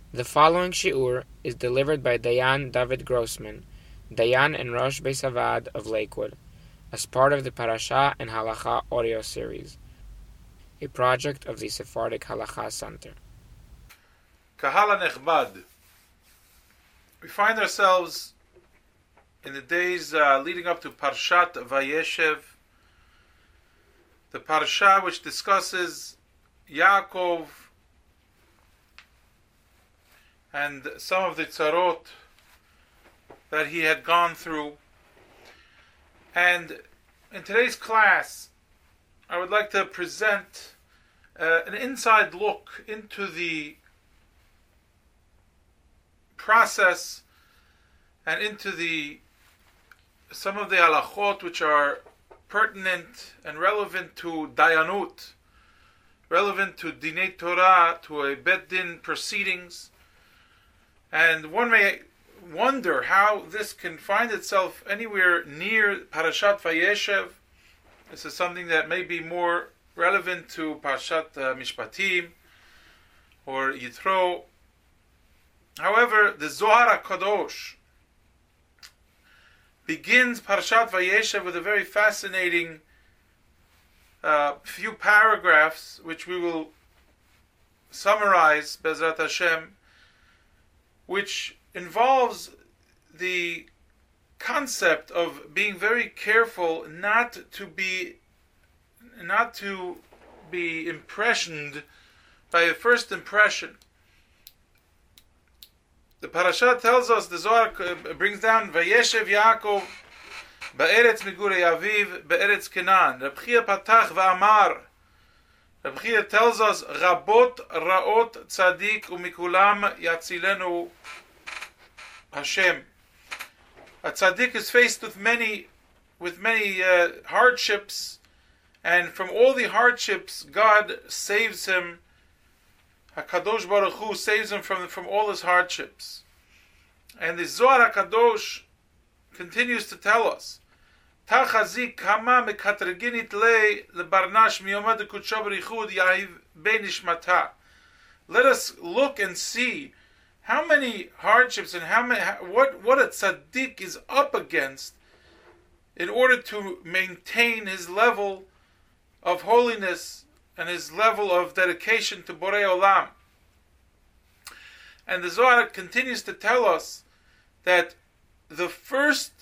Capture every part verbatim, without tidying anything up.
The following shiur is delivered by Dayan David Grossman, Dayan and Rosh Beis Havad of Lakewood, as part of the Parasha and Halacha audio series, a project of the Sephardic Halacha Center. Kahala Nechbad. We find ourselves in the days uh, leading up to Parshat Vayeshev, the Parsha which discusses Yaakov and some of the tzarot that he had gone through. And in today's class, I would like to present uh, an inside look into the process and into the some of the halachot which are pertinent and relevant to dayanut, relevant to dinei Torah, to a bet din proceedings. And one may wonder how this can find itself anywhere near Parashat Vayeshev. This is something that may be more relevant to Parashat uh, Mishpatim or Yitro. However, the Zohar HaKadosh begins Parashat Vayeshev with a very fascinating uh, few paragraphs, which we will summarize, Bezrat Hashem, which involves the concept of being very careful not to be not to be impressioned by a first impression. The parasha tells us, the Zohar brings down, Vayeshev Yaakov ba'eretz migurei aviv ba'eretz Kenan. Reb Chia patach va'amar. Reb Chia tells us, Rabot ra'ot tzadik umikulam yatzilenu Hashem. A tzaddik is faced with many, with many uh, hardships, and from all the hardships, God saves him. HaKadosh Baruch Hu saves him from, from all his hardships. And the Zohar HaKadosh continues to tell us, Tachazik kama mekatreginit le lebarnash miyomad kutshav richud yahiv benishmata. Let us look and see how many hardships and how many, what, what a tzaddik is up against in order to maintain his level of holiness and his level of dedication to Borei Olam. And the Zohar continues to tell us that the first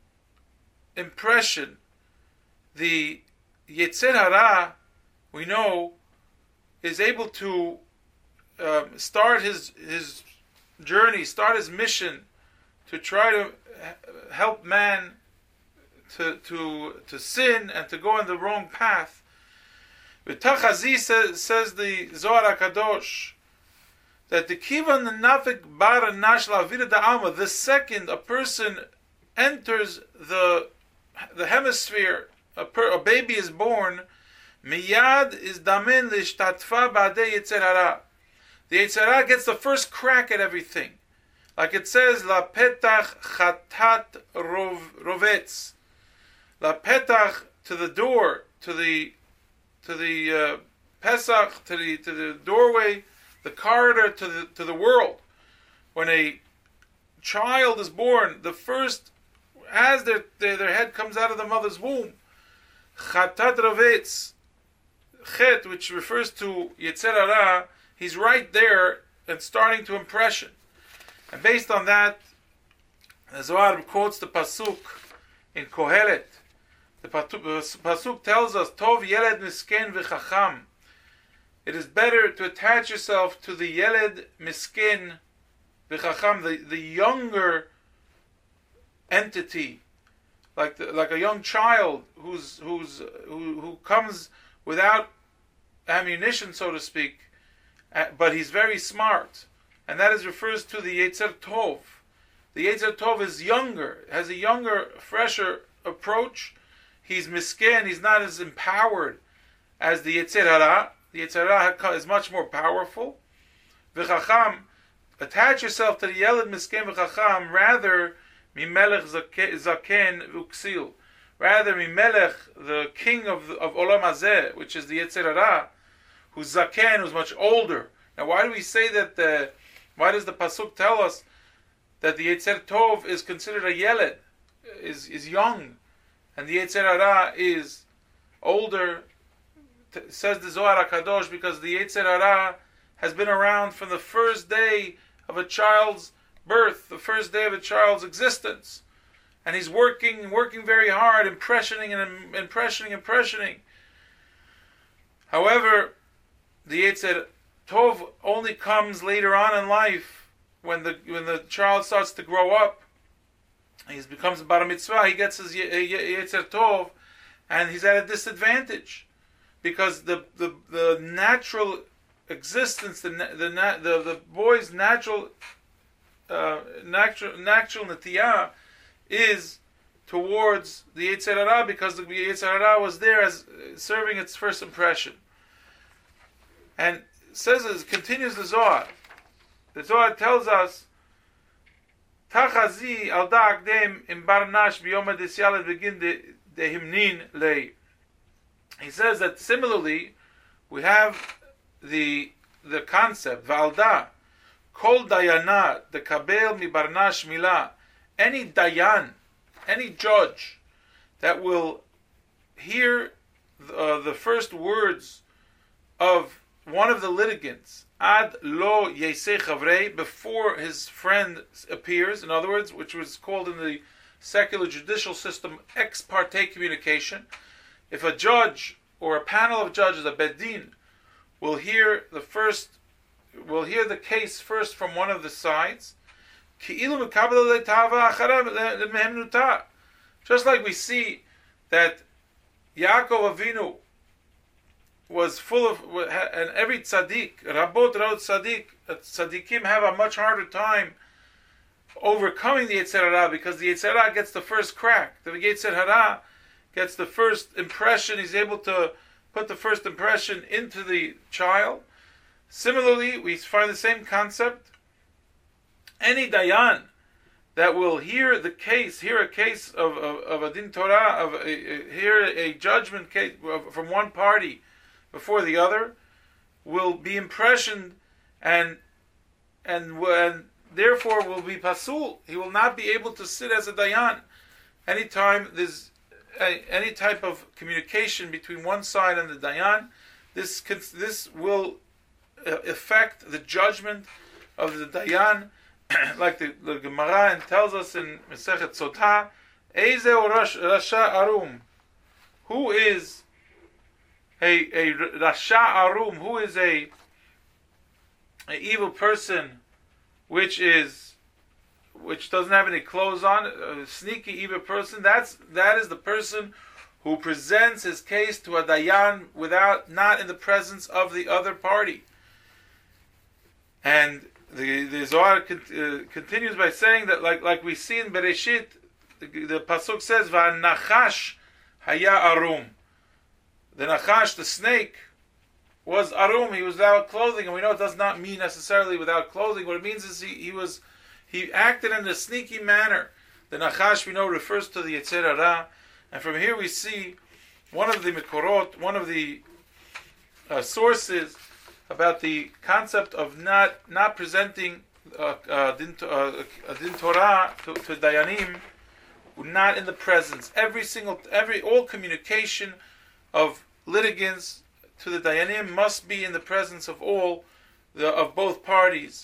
impression, the Yetzer Hara, we know, is able to um, start his his journey, start his mission to try to help man to to to sin and to go on the wrong path. V'tachazi says, says the Zohar HaKadosh, that the kivan nafik bar nash la'avida da'alma, the second a person enters the the hemisphere, a, per, a baby is born, miyad is damin l'ishtatfa ba'adei Yetzer Hara. The Yetzer Hara gets the first crack at everything. Like it says, La petach chatat rov, rovetz. La petach, to the door, to the to the uh, Pesach, to the to the doorway, the corridor to the to the world. When a child is born, the first, as their their, their head comes out of the mother's womb, chatat rovetz, chet, which refers to Yetzer Hara, he's right there and starting to impression. And based on that, the Zohar quotes the pasuk in Kohelet. The pasuk tells us, Tov yeled misken v'chacham. It is better to attach yourself to the yeled misken v'chacham, the, the younger entity, like the, like a young child who's who's who, who comes without ammunition, so to speak, but he's very smart, and that is refers to the Yetzer Tov. The Yetzer Tov is younger, has a younger, fresher approach. He's misken, he's not as empowered as the Yetzer Hara. The Yetzer Hara is much more powerful. V'chacham, attach yourself to the Yeled misken v'chacham, rather mimelech zaken v'uksil, rather mimelech, the king of of Olam Hazeh, which is the Yetzer Hara, who's zaken, who's much older. Now, why do we say that the Why does the pasuk tell us that the Yetzer Tov is considered a yeled, is is young, and the Yetzer Hara is older? T- says the Zohar HaKadosh, because the Yetzer Hara has been around from the first day of a child's birth, the first day of a child's existence, and he's working, working very hard, impressioning and impressioning, impressioning. However, the Yetzer Tov only comes later on in life, when the when the child starts to grow up. He becomes a bar mitzvah. He gets his Yetzer Tov, and he's at a disadvantage, because the the, the natural existence, the the the, the boy's natural uh, natural natural natiyah is towards the Yetzer Hara, because the Yetzer Hara was there as serving its first impression. And says it continues the Zohar. The Zohar tells us, Tachazi al da'akdem im barnash biyom desyalad begin de himnin lei. He says that similarly, we have the the concept Valda kol dayana de kabel mi barnash milah. Any dayan, any judge that will hear uh, the first words of one of the litigants, ad lo yesei chavrei, before his friend appears, in other words, which was called in the secular judicial system ex parte communication. If a judge or a panel of judges, a bedin, will hear the first, will hear the case first from one of the sides, just like we see that Yaakov Avinu was full of, and every tzaddik, Rabot Raot tzaddik, tzaddikim have a much harder time overcoming the Yetzer Hara, because the Yetzer Hara gets the first crack. The Yetzer Hara gets the first impression. He's able to put the first impression into the child. Similarly, we find the same concept. Any dayan that will hear the case, hear a case of, of, of a din Torah, of a, a, hear a judgment case from one party before the other, will be impressioned and and and therefore will be pasul. He will not be able to sit as a dayan. Anytime there's a, any type of communication between one side and the dayan, this this will affect the judgment of the dayan, like the, the Gemara tells us in Masechet Sotah, Eizeh Rasha Arum, who is a a Rasha Arum, who is a, a evil person, which is which doesn't have any clothes on, a sneaky evil person. That's that is the person who presents his case to a dayan without not in the presence of the other party. And the the Zohar con, uh, continues by saying that, like like we see in Bereshit, the, the pasuk says, "Va'nachash haya arum." The nachash, the snake, was arum. He was without clothing, and we know it does not mean necessarily without clothing. What it means is he, he was he acted in a sneaky manner. The nachash, we know, refers to the Yetzer Hara, and from here we see one of the mikorot, one of the uh, sources about the concept of not not presenting uh, uh, din, uh, a din Torah to, to dayanim, not in the presence. Every single, every all communication of litigants to the dayanim must be in the presence of all the of both parties.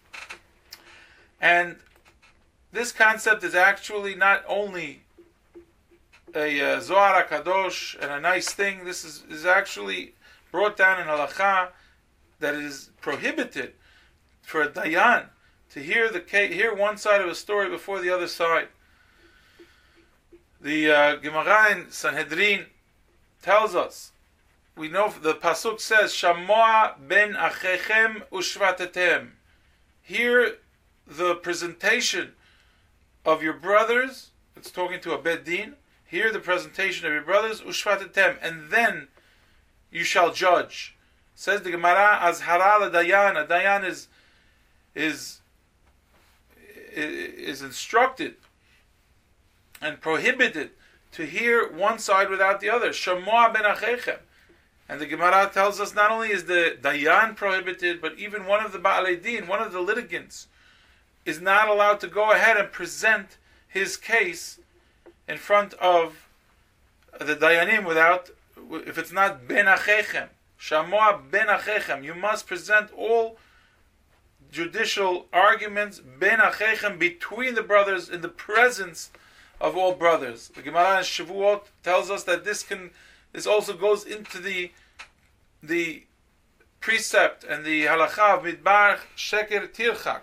And this concept is actually not only a uh, Zohar HaKadosh and a nice thing. This is, is actually brought down in Halakha, that it is prohibited for a dayan to hear the hear one side of a story before the other side. The uh, Gemara in Sanhedrin tells us, we know the pasuk says, "Shamoa ben achechem ushvatetem." Hear the presentation of your brothers. It's talking to a bedin. Hear the presentation of your brothers, ushvatetem, and then you shall judge. Says the Gemara, azhara l'dayan. A dayan is is is instructed and prohibited to hear one side without the other. Shamoa ben achechem. And the Gemara tells us not only is the Dayan prohibited, but even one of the Ba'alei Din, one of the litigants, is not allowed to go ahead and present his case in front of the Dayanim without, if it's not Ben Achechem, Shamoa Ben Achechem. You must present all judicial arguments Ben Achechem, between the brothers, in the presence of all brothers. The Gemara in Shavuot tells us that this can, this also goes into the the precept and the halacha of Midbar Sheker Tirchak.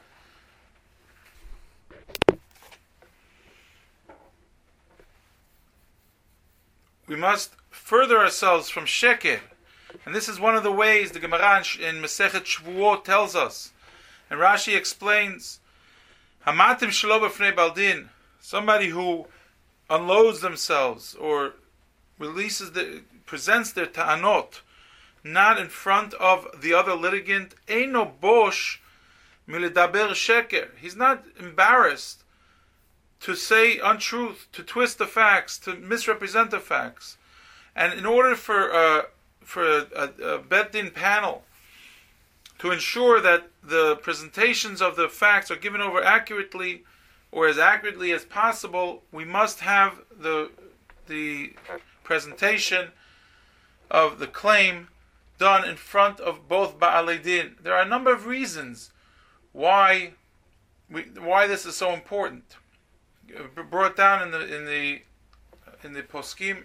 We must further ourselves from Sheker, and this is one of the ways the Gemara in Masechet Shavuot tells us, and Rashi explains, Hamatim shelo b'fnei baldin, somebody who unloads themselves or releases the, presents their ta'anot not in front of the other litigant, eino bosh miledaber sheker. He's not embarrassed to say untruth, to twist the facts, to misrepresent the facts. And in order for uh, for a, a, a Bet Din panel to ensure that the presentations of the facts are given over accurately, or as accurately as possible, we must have the the presentation of the claim done in front of both Ba'alei Din. There are a number of reasons why we, why this is so important. Brought down in the in the in the poskim.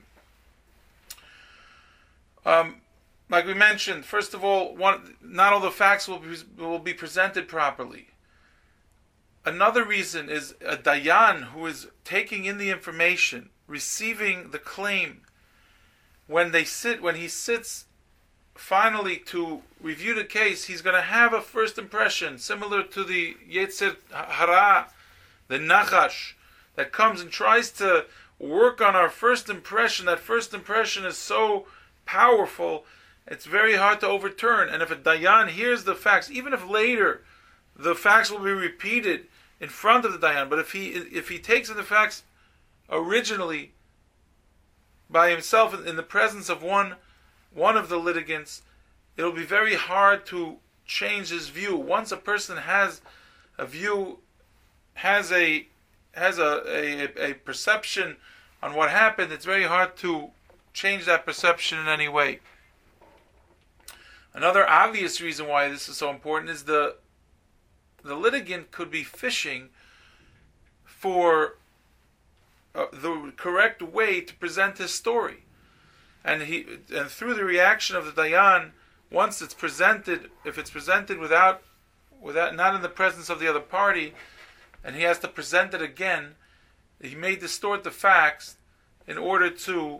Um, like we mentioned, first of all, one, not all the facts will be, will be presented properly. Another reason is a dayan who is taking in the information, receiving the claim. When they sit, when he sits, finally to review the case, he's going to have a first impression similar to the Yetzer Hara, the Nachash, that comes and tries to work on our first impression. That first impression is so powerful, it's very hard to overturn. And if a dayan hears the facts, even if later the facts will be repeated in front of the dayan, but if he if he takes in the facts originally by himself in the presence of one one of the litigants, it'll be very hard to change his view. Once a person has a view, has a has a, a, a perception on what happened, it's very hard to change that perception in any way. Another obvious reason why this is so important is the the litigant could be fishing for uh, the correct way to present his story, and he and through the reaction of the dayan, once it's presented, if it's presented without without not in the presence of the other party, and he has to present it again, he may distort the facts in order to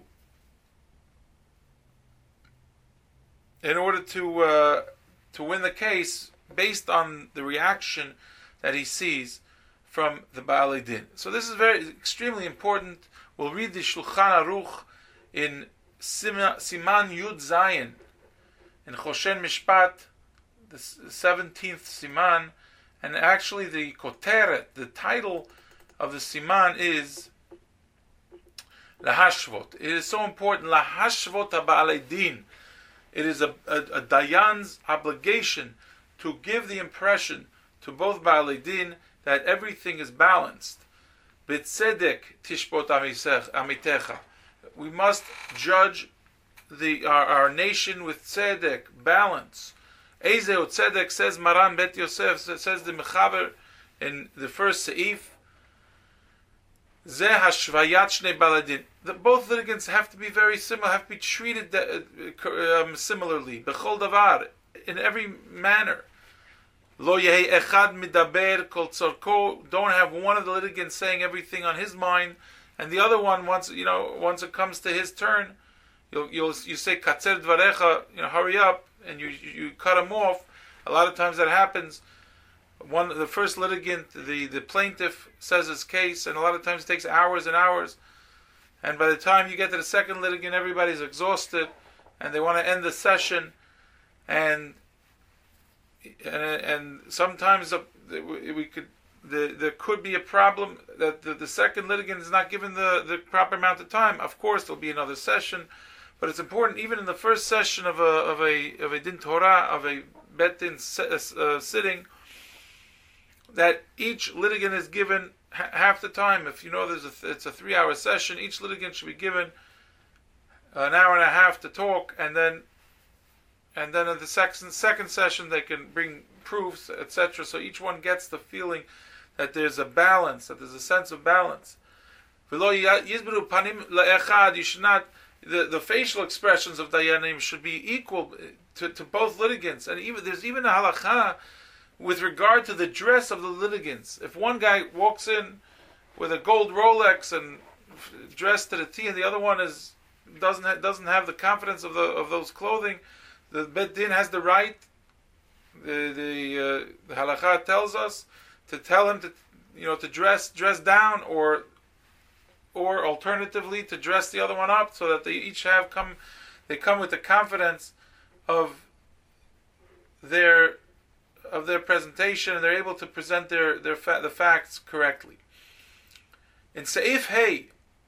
in order to uh, to win the case based on the reaction that he sees from the Ba'alei Din. So this is very extremely important. We'll read the Shulchan Aruch in Siman Yud Zayin in Choshen Mishpat, the seventeenth Siman, and actually the Koteret, the title of the Siman is Lahashvot. It is so important. Lahashvot HaBa'alei Din. It is a, a, a dayan's obligation to give the impression to both Ba'alei Din that everything is balanced. B'tzedek tishpot amitecha. We must judge the our, our nation with tzedek, balance. Ezeu tzedek, says Maran Bet Yosef, says the Mechaber in the first seif. Zeh hashvayat shnei Ba'alei Din. The, both litigants have to be very similar, have to be treated uh, um, similarly. Bechol davar, in every manner. Lo yehi echad midaber kol tzorko. Don't have one of the litigants saying everything on his mind, and the other one, once you know, once it comes to his turn, you'll you'll you say katzer dvarecha, you know, hurry up, and you you cut him off. A lot of times that happens. One the first litigant, the the plaintiff says his case, and a lot of times it takes hours and hours. And by the time you get to the second litigant, everybody's exhausted, and they want to end the session, and and, and sometimes we could the, there could be a problem that the, the second litigant is not given the, the proper amount of time. Of course, there'll be another session, but it's important even in the first session of a of a of a din Torah, of a bet din uh, sitting, that each litigant is given ha- half the time. If you know there's a th- it's a three hour session, each litigant should be given an hour and a half to talk, and then and then in the second second session they can bring proofs, et cetera. So each one gets the feeling that there's a balance, that there's a sense of balance. You should not, the, the facial expressions of dayanim should be equal to, to both litigants, and even there's even a halacha with regard to the dress of the litigants. If one guy walks in with a gold Rolex and dressed to the T, and the other one is doesn't ha- doesn't have the confidence of the of those clothing, the Bet Din has the right. The the, uh, the halakha tells us to tell him to you know to dress dress down, or or alternatively to dress the other one up, so that they each have come they come with the confidence of their of their presentation, and they're able to present their their fa- the facts correctly. In Seif Hey,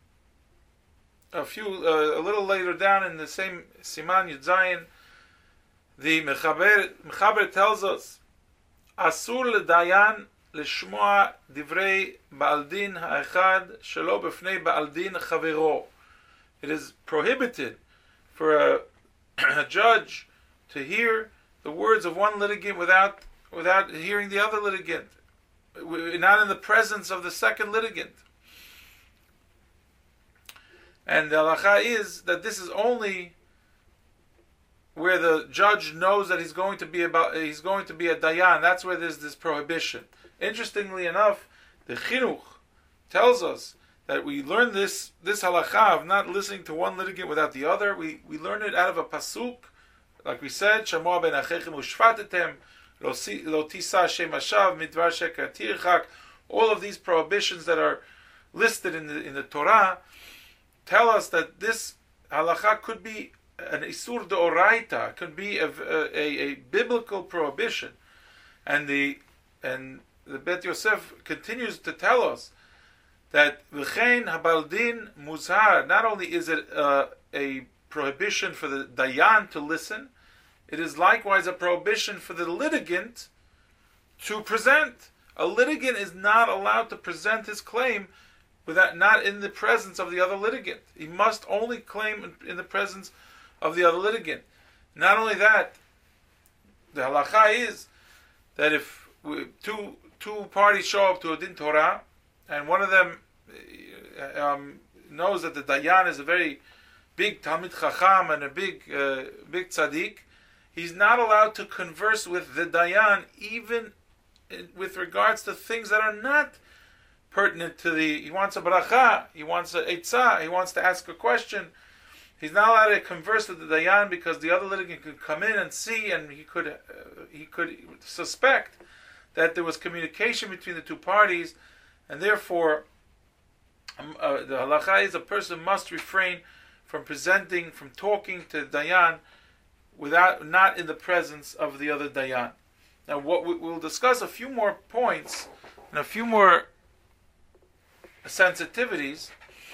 a few uh, a little later down in the same Siman Yud Zayin, the Mechaber Mechaber tells us, Asur ledayan lishmoa divrei Baal Din ha'echad shelo b'fnei Baal Din chavero. It is prohibited for a, a judge to hear the words of one litigant without without hearing the other litigant, not in the presence of the second litigant. And the halacha is that this is only where the judge knows that he's going to be about he's going to be a dayan. That's where there's this prohibition. Interestingly enough, the chinuch tells us that we learn this this halacha of not listening to one litigant without the other. We we learn it out of a pasuk, like we said, Shamoa ben achechem ushfatetem, lo tisa shem hashav midvar sheker tirchak. All of these prohibitions that are listed in the in the Torah tell us that this halacha could be an isur deoraita, could be a, a, a biblical prohibition, and the and the Bet Yosef continues to tell us that v'chein habaldin muzhar. Not only is it uh, a prohibition for the dayan to listen, it is likewise a prohibition for the litigant to present. A litigant is not allowed to present his claim without not in the presence of the other litigant. He must only claim in the presence of the other litigant. Not only that, the halacha is that if we, two two parties show up to a din Torah, and one of them um, knows that the dayan is a very big talmid chacham and a big uh, big tzaddik, he's not allowed to converse with the dayan even in, with regards to things that are not pertinent to the. He wants a bracha, he wants a eitzah, he wants to ask a question. He's not allowed to converse with the dayan because the other litigant could come in and see, and he could uh, he could suspect that there was communication between the two parties, and therefore um, uh, the halacha is a person must refrain from presenting, from talking to the dayan without not in the presence of the other dayan. Now, what we, we'll discuss a few more points and a few more sensitivities.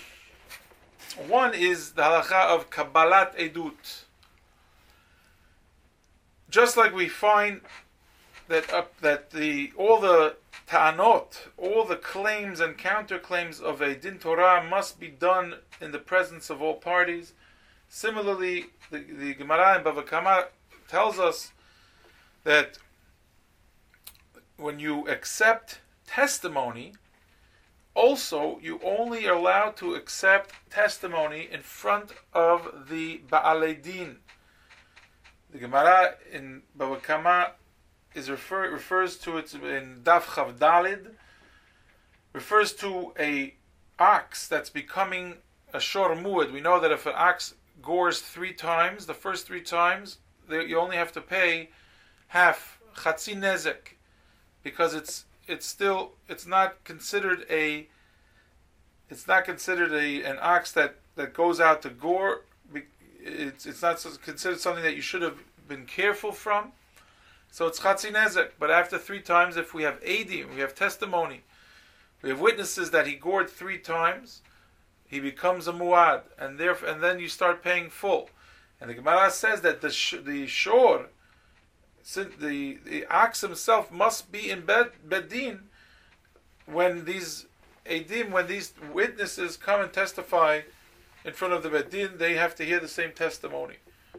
One is the halacha of kabbalat edut. Just like we find that uh, that the all the ta'anot, all the claims and counterclaims of a din Torah must be done in the presence of all parties. Similarly, the, the Gemara in Bava Kama tells us that when you accept testimony, also, you only are allowed to accept testimony in front of the Ba'alei Din. The Gemara in Bava Kama is refer, refers to it in Daf Chav Dalid, refers to a ox that's becoming a shor muad. We know that if an ox gores three times, the first three times, they, you only have to pay half chatzi nezek, because it's it's still it's not considered a it's not considered a an ox that, that goes out to gore. It's it's not considered something that you should have been careful from. So it's chatzi nezek. But after three times, if we have eidim, we have testimony, we have witnesses that he gored three times, he becomes a muad, and therefore, and then you start paying full. And the Gemara says that the sh- the shor, the the ox himself, must be in bed bedin when these edim, when these witnesses come and testify in front of the bedin. They have to hear the same testimony.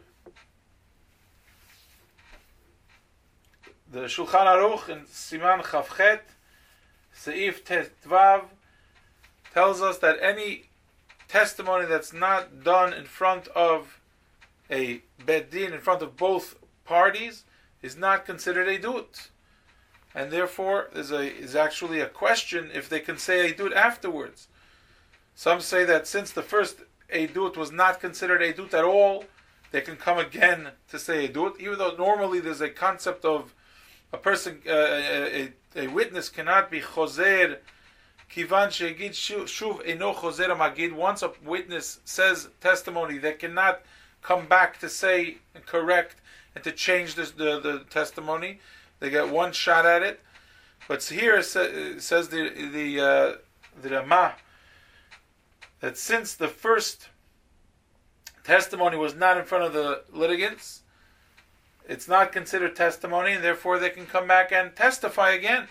The Shulchan Aruch in Siman Chavchet, Seif Tetvav, tells us that any testimony that's not done in front of a bedin, in front of both parties, is not considered a dut, and therefore there's a is actually a question if they can say a dut afterwards. Some say that since the first a dut was not considered a dut at all, they can come again to say a dut, even though normally there's a concept of a person, uh, a, a, a witness cannot be choser kivan shegid shuv eno choser magid. Once a witness says testimony, they cannot come back to say and correct and to change this, the, the testimony. They get one shot at it. But here it says the the uh, the Rama that since the first testimony was not in front of the litigants, it's not considered testimony, and therefore they can come back and testify again.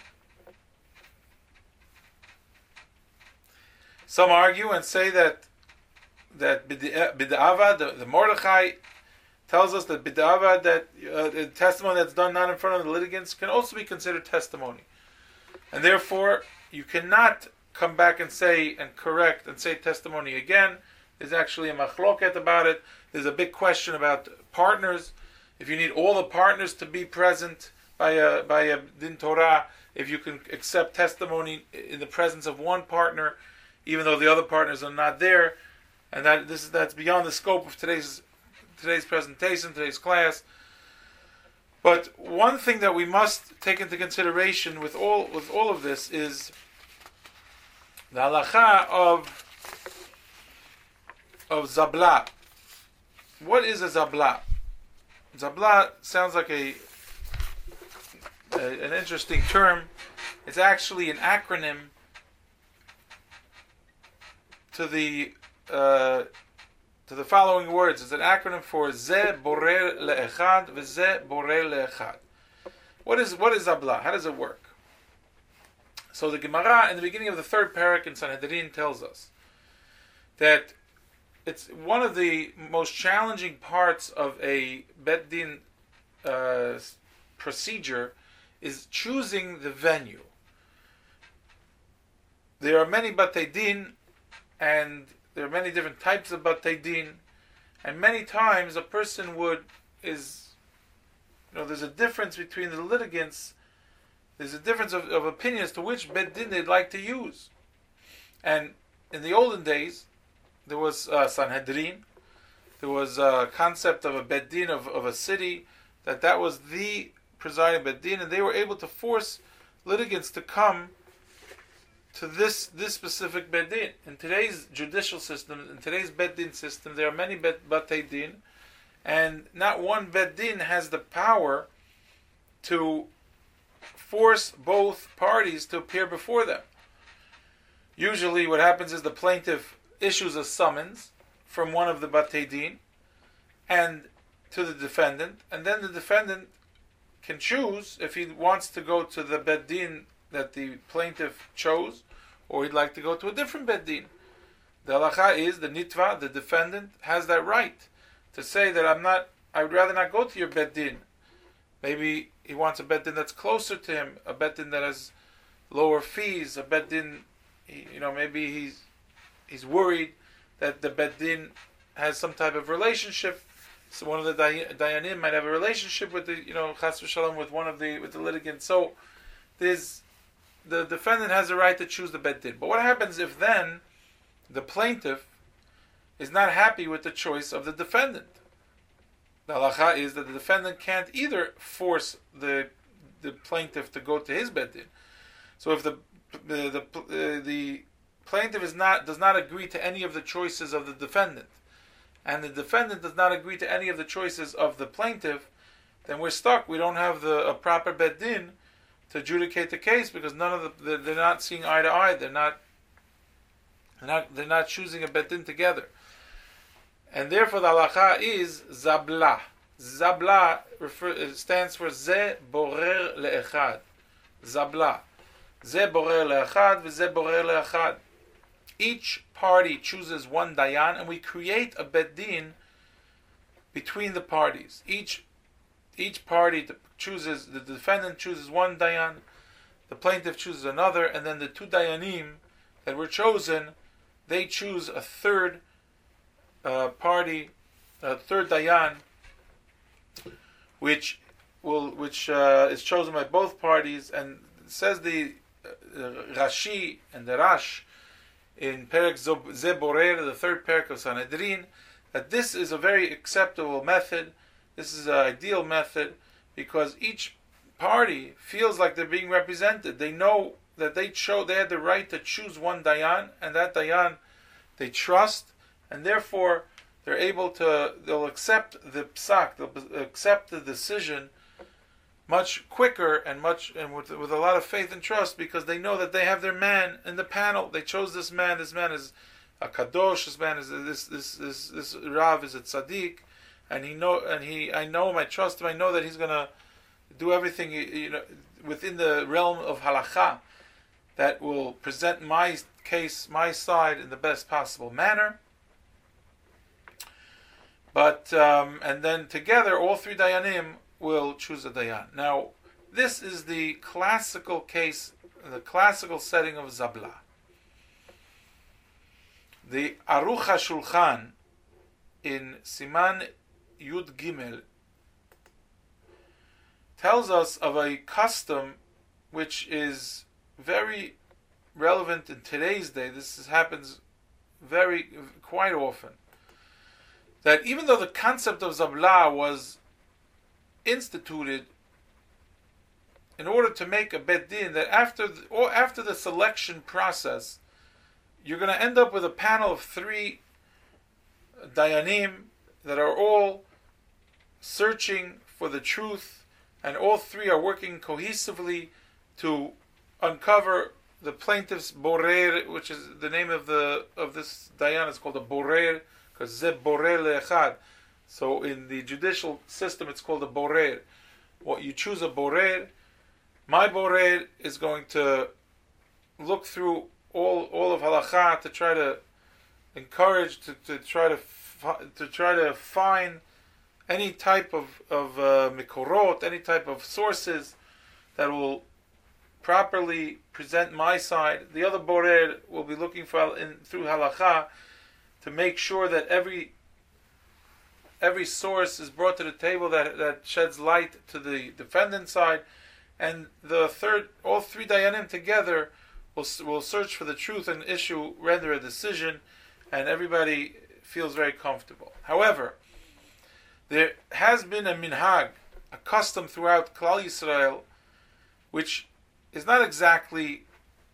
Some argue and say that that bid'ava, the, the Mordechai tells us that bid'ava, that uh, the testimony that's done not in front of the litigants, can also be considered testimony, and therefore you cannot come back and say and correct and say testimony again. There's actually a machloket about it. There's a big question about partners. If you need all the partners to be present by a by a din Torah, if you can accept testimony in the presence of one partner, even though the other partners are not there, and that this is that's beyond the scope of today's today's presentation, today's class. But one thing that we must take into consideration with all with all of this is the halacha of of zabla. What is a zabla? Zabla sounds like a, a an interesting term. It's actually an acronym to the uh, to the following words. It's an acronym for Ze Borer Le'echad V'Ze Borer Le'echad. What is what is Zabla? How does it work? So the Gemara in the beginning of the third parak in Sanhedrin tells us that it's one of the most challenging parts of a Bet Din uh, procedure is choosing the venue. There are many Batei Din, and there are many different types of Batei Din, and many times a person would is, you know, there's a difference between the litigants. There's a difference of, of opinion as to which Bet Din they'd like to use, and in the olden days, there was uh, Sanhedrin. There was a concept of a Bet Din of, of a city, that that was the presiding Bet Din, and they were able to force litigants to come to this this specific Bet Din. In today's judicial system, in today's Bet Din system, there are many Bet Batei Din, and not one Bet Din has the power to force both parties to appear before them. Usually what happens is the plaintiff issues a summons from one of the Batei Din and to the defendant, and then the defendant can choose if he wants to go to the Bet Din that the plaintiff chose, or he'd like to go to a different Bet Din. The halacha is the nitva, the defendant, has that right to say that I'm not, I would rather not go to your Bet Din. Maybe he wants a Bet Din that's closer to him, a Bet Din that has lower fees, a Bet Din, you know, maybe he's he's worried that the Bet Din has some type of relationship. So one of the dayanim might have a relationship with the, you know, chas v'shalom, with one of the with the litigants. So there's the defendant has the right to choose the Bet Din. But what happens if then the plaintiff is not happy with the choice of the defendant? The halacha is that the defendant can't either force the the plaintiff to go to his Bet Din. So if the the the, uh, the plaintiff is not does not agree to any of the choices of the defendant, and the defendant does not agree to any of the choices of the plaintiff, then we're stuck. We don't have the a proper Bet Din to adjudicate the case, because none of the they're not seeing eye to eye. They're not they're not they're not choosing a Bet Din together. And therefore the halacha is zabla. Zabla refer, stands for ze borer le'echad. Zabla. Ze borer le'echad, v'ze borer le'echad. Each party chooses one dayan, and we create a bet din between the parties. Each each party chooses, the defendant chooses one dayan, the plaintiff chooses another, and then the two dayanim that were chosen, they choose a third uh, party, a third dayan, which will which uh, is chosen by both parties. And says the uh, Rashi and the Rash in Perek Ze Borer, the third Perek of Sanhedrin, that this is a very acceptable method. This is an ideal method because each party feels like they're being represented. They know that they chose, they had the right to choose one dayan, and that dayan they trust, and therefore they're able to, they'll accept the psak, they'll accept the decision much quicker and much and with, with a lot of faith and trust, because they know that they have their man in the panel. They chose this man. This man is a kadosh. This man is this this this this Rav is a tzaddik, and he know and he I know him. I trust him. I know that he's gonna do everything, you know, within the realm of halacha that will present my case, my side, in the best possible manner. But um, and then together, all three dayanim will choose a dayan. Now, this is the classical case, the classical setting of zabla. The Aruch HaShulchan in Siman Yud Gimel tells us of a custom which is very relevant in today's day. This is, happens very, quite often. That even though the concept of zabla was instituted in order to make a bet din, that after the, or after the selection process, you're going to end up with a panel of three dayanim that are all searching for the truth, and all three are working cohesively to uncover the plaintiff's borer, which is the name of the of this dayan. It's called a borer because ze borer le'echad. So in the judicial system, it's called a borer. What you choose a borer. My borer is going to look through all all of halacha to try to encourage, to, to try to to try to find any type of of uh, mikorot, any type of sources that will properly present my side. The other borer will be looking for in, through halacha to make sure that every every source is brought to the table that that sheds light to the defendant's side, and the third, all three dayanim together will will search for the truth and issue, render a decision, and everybody feels very comfortable. However, there has been a minhag, a custom throughout Klal Yisrael, which is not exactly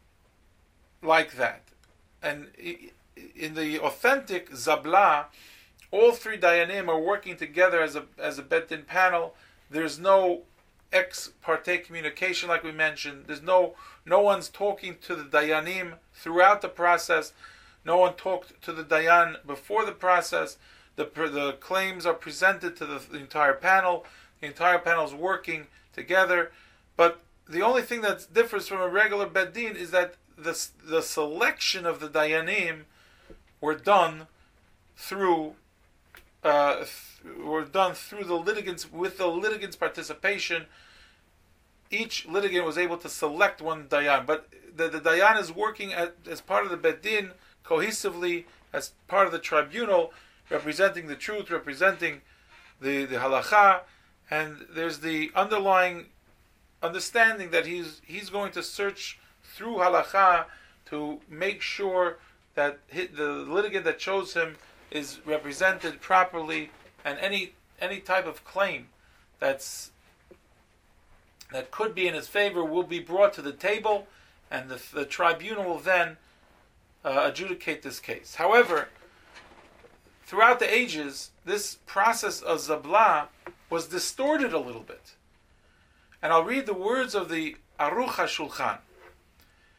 like that. And in the authentic Zabla, all three dayanim are working together as a as a bet din panel. There's no ex parte communication, like we mentioned. There's no no one's talking to the dayanim throughout the process. No one talked to the dayan before the process. The the claims are presented to the, the entire panel. The entire panel is working together. But the only thing that differs from a regular bet din is that the the selection of the dayanim were done through uh, th- were done through the litigants, with the litigants' participation. Each litigant was able to select one dayan, but the, the dayan is working at, as part of the bet din cohesively, as part of the tribunal, representing the truth, representing the, the halacha, and there's the underlying understanding that he's he's going to search through halacha to make sure that the litigant that chose him is represented properly, and any any type of claim that's that could be in his favor will be brought to the table, and the, the tribunal will then uh, adjudicate this case. However, throughout the ages, this process of zabla was distorted a little bit. And I'll read the words of the Aruch HaShulchan.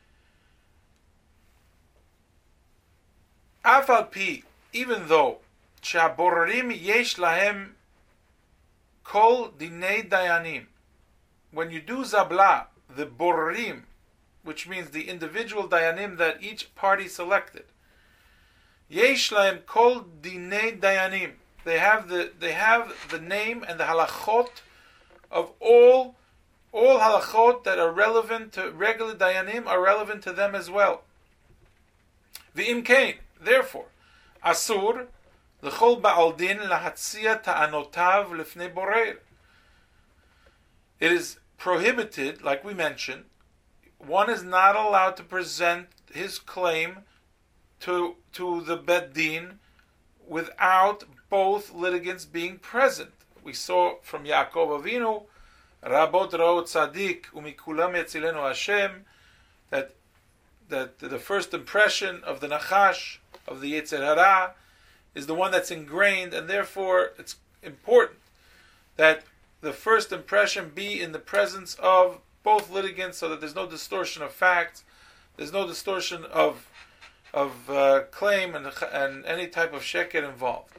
Afal pi, even though שהבוררים יש להם כל דיני דיינים. When you do zabla, the bororim, which means the individual dayanim that each party selected, yesh lahem kol dinei dayanim. They have the they have the name and the halachot of all all halachot that are relevant to regular dayanim are relevant to them as well. V'im kain, therefore, asur l'chol ba'al din lahatzia ta'anotav lifnei borer. It is prohibited, like we mentioned, one is not allowed to present his claim to to the Beit Din without both litigants being present. We saw from Yaakov Avinu, Rabot Ra'ot Tzadik Umikulam Yetzilenu Hashem, that that the first impression of the Nachash, of the Yetzer Hara, is the one that's ingrained, and therefore it's important that the first impression be in the presence of both litigants, so that there's no distortion of facts, there's no distortion of of uh, claim and and any type of sheker involved.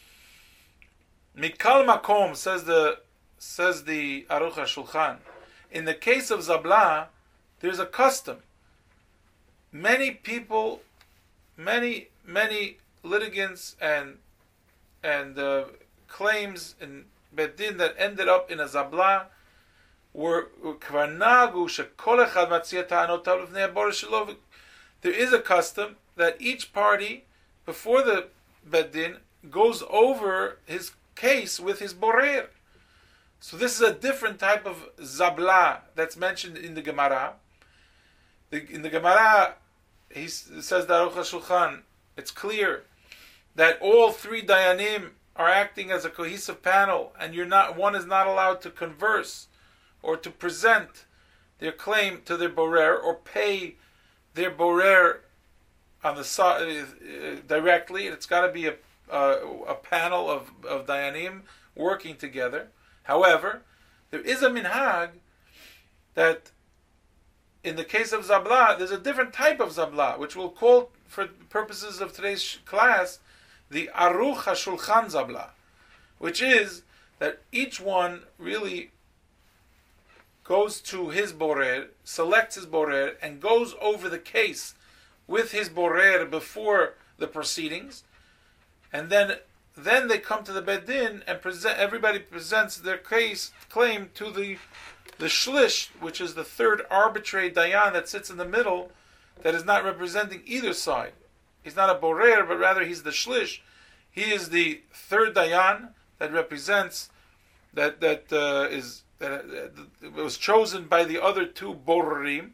Mikal makom, says the says the Aruch HaShulchan, in the case of Zabla, there's a custom. Many people, many many litigants and and uh, claims in Beit Din that ended up in a Zabla were kvarnagu shekol echad matzia ta'anotav lifnei haborer shelo. There is a custom that each party before the Beit Din goes over his case with his borer. So this is a different type of Zabla that's mentioned in the Gemara. The, in the Gemara, he says that Aruch HaShulchan, it's clear that all three dayanim are acting as a cohesive panel, and you're not one is not allowed to converse or to present their claim to their borer or pay their borer on the side uh, directly. It's got to be a, a a panel of of dayanim working together. However, there is a minhag that in the case of Zabla, there's a different type of Zabla, which we'll call, for purposes of today's class, the Aruch HaShulchan Zabla, which is that each one really goes to his borer, selects his borer, and goes over the case with his borer before the proceedings, and then then they come to the Beit Din and present. Everybody presents their case claim to the the shlish, which is the third arbitrary dayan that sits in the middle, that is not representing either side. He's not a borer, but rather he's the shlish. He is the third dayan that represents that that uh, is that uh, was chosen by the other two borerim.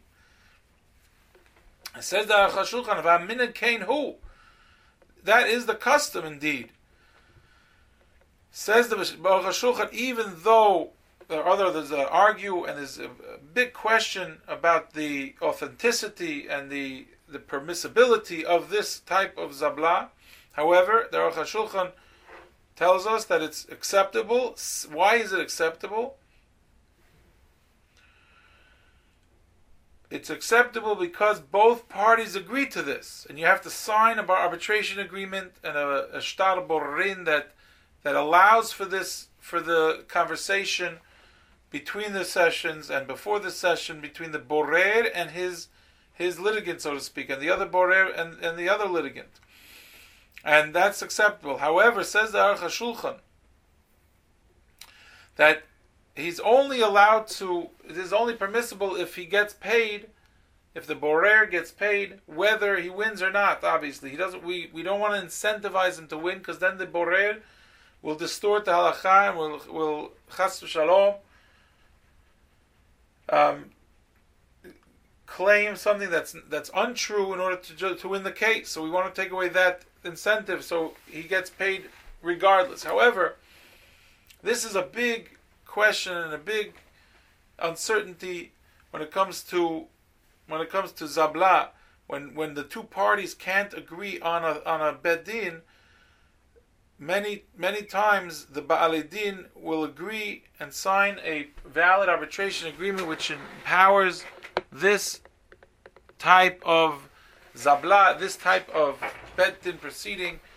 It says that Chashulchan v'aminad kain hu. That is the custom indeed. Says the Baruch HaShulchan, even though there are others that argue, and there's a big question about the authenticity and the the permissibility of this type of Zabla. However, the Baruch HaShulchan tells us that it's acceptable. Why is it acceptable? It's acceptable because both parties agree to this, and you have to sign an arbitration agreement and a, a shtar borin that that allows for this, for the conversation between the sessions and before the session between the borer and his his litigant, so to speak, and the other borer and, and the other litigant, and that's acceptable. However, says the Aruch HaShulchan that he's only allowed to, it is only permissible if he gets paid, if the borer gets paid, whether he wins or not. Obviously, he doesn't. We, we don't want to incentivize him to win, because then the borer will distort the halacha and will will chas v'shalom um, claim something that's that's untrue in order to to win the case. So we want to take away that incentive, so he gets paid regardless. However, this is a big question and a big uncertainty when it comes to when it comes to Zabla, when when the two parties can't agree on a on a Beit Din. Many many times the Ba'alei Din will agree and sign a valid arbitration agreement which empowers this type of Zabla, this type of Beit Din proceeding,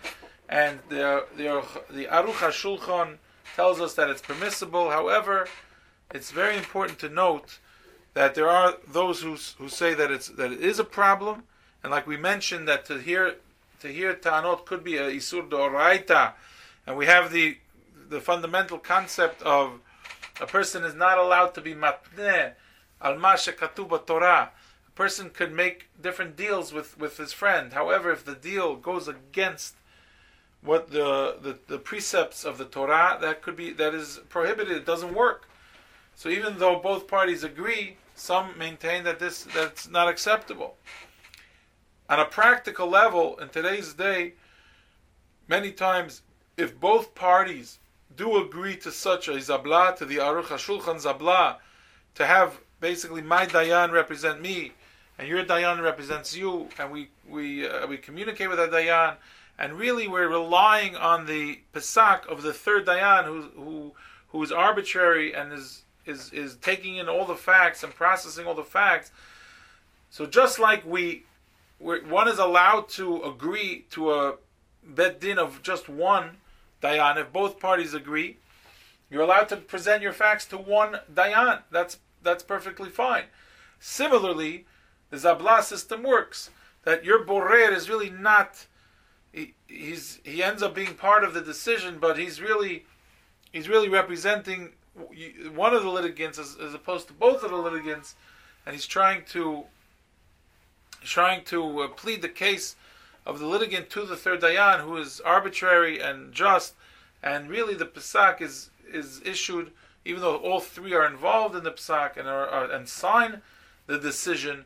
and the the the Aruch HaShulchan tells us that it's permissible. However, it's very important to note that there are those who who say that it's that it is a problem, and like we mentioned, that to hear to hear ta'anot could be a isur d'oraita, and we have the the fundamental concept of a person is not allowed to be matneh al ma shekatuv b'Torah. A person could make different deals with, with his friend. However, if the deal goes against what the, the the precepts of the Torah, that could be that is prohibited. It doesn't work. So even though both parties agree, some maintain that this that's not acceptable. On a practical level, in today's day, many times, if both parties do agree to such a zabla, to the Aruch HaShulchan zabla, to have basically my dayan represent me, and your dayan represents you, and we we uh, we communicate with our dayan, and really we're relying on the pesak of the third dayan, who who who is arbitrary and is is is taking in all the facts and processing all the facts. So just like we, we're, one is allowed to agree to a bet din of just one dayan, if both parties agree, you're allowed to present your facts to one dayan. That's that's perfectly fine. Similarly, the Zabla system works. That your borer is really not. He, he's he ends up being part of the decision, but he's really he's really representing one of the litigants as, as opposed to both of the litigants, and he's trying to he's trying to uh, plead the case of the litigant to the third dayan, who is arbitrary and just, and really the pesak is is issued, even though all three are involved in the pesak and are, are and sign the decision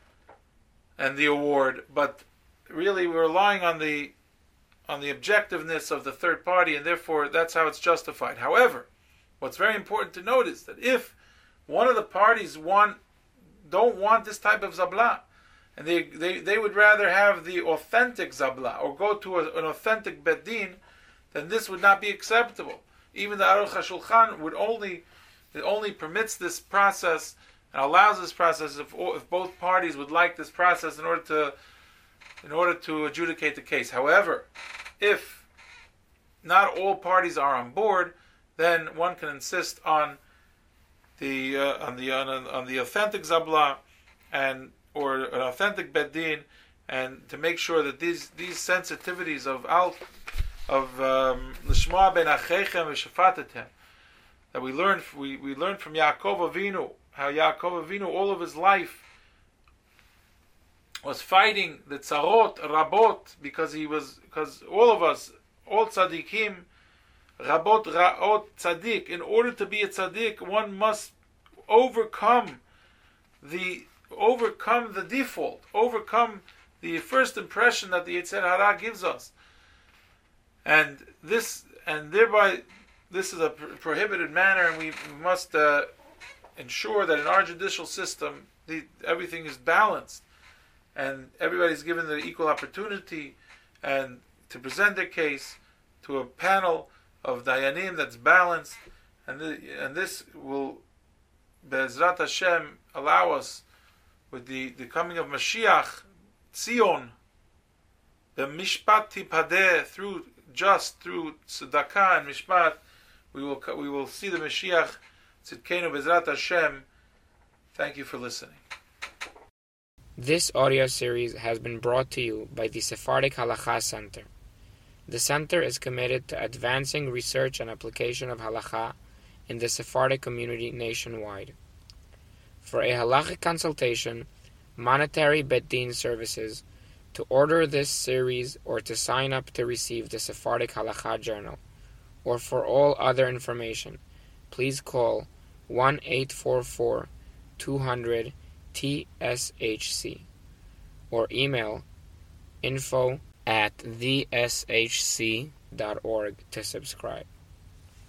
and the award, but really we're relying on the on the objectiveness of the third party, and therefore that's how it's justified. However, what's very important to note is that if one of the parties want don't want this type of zabla, and they, they, they would rather have the authentic zabla or go to a, an authentic bedin, then this would not be acceptable. Even the Aruch HaShulchan would only it only permits this process and allows this process if, if both parties would like this process in order to in order to adjudicate the case. However, if not all parties are on board, then one can insist on the uh, on the on, on the authentic zabla and or an authentic bedin, and to make sure that these these sensitivities of al of l'shma ben achechem v'shafatetem that we learned we we learned from Yaakov Avinu, how Yaakov Avinu all of his life was fighting the tzarot rabot, because he was because all of us, all tzaddikim, rabot ra'ot tzaddik, in order to be a tzaddik one must overcome the overcome the default, overcome the first impression that the Yetzer Hara gives us, and this and thereby this is a prohibited manner, and we must uh, ensure that in our judicial system the, everything is balanced and everybody's given the equal opportunity and to present their case to a panel of dayanim that's balanced, and the, and this will Be'ezrat Hashem allow us, with the, the coming of Mashiach, Tzion, the Mishpat Tipadeh, through just through Tzedakah and Mishpat, we will we will see the Mashiach Tzidkenu Be'ezrat Hashem. Thank you for listening. This audio series has been brought to you by the Sephardic Halacha Center. The center is committed to advancing research and application of Halacha in the Sephardic community nationwide. For a halachic consultation, monetary bet din services, to order this series, or to sign up to receive the Sephardic Halacha Journal, or for all other information, please call one eight four four, two hundred, T S H C or email info at the s h c dot org to subscribe.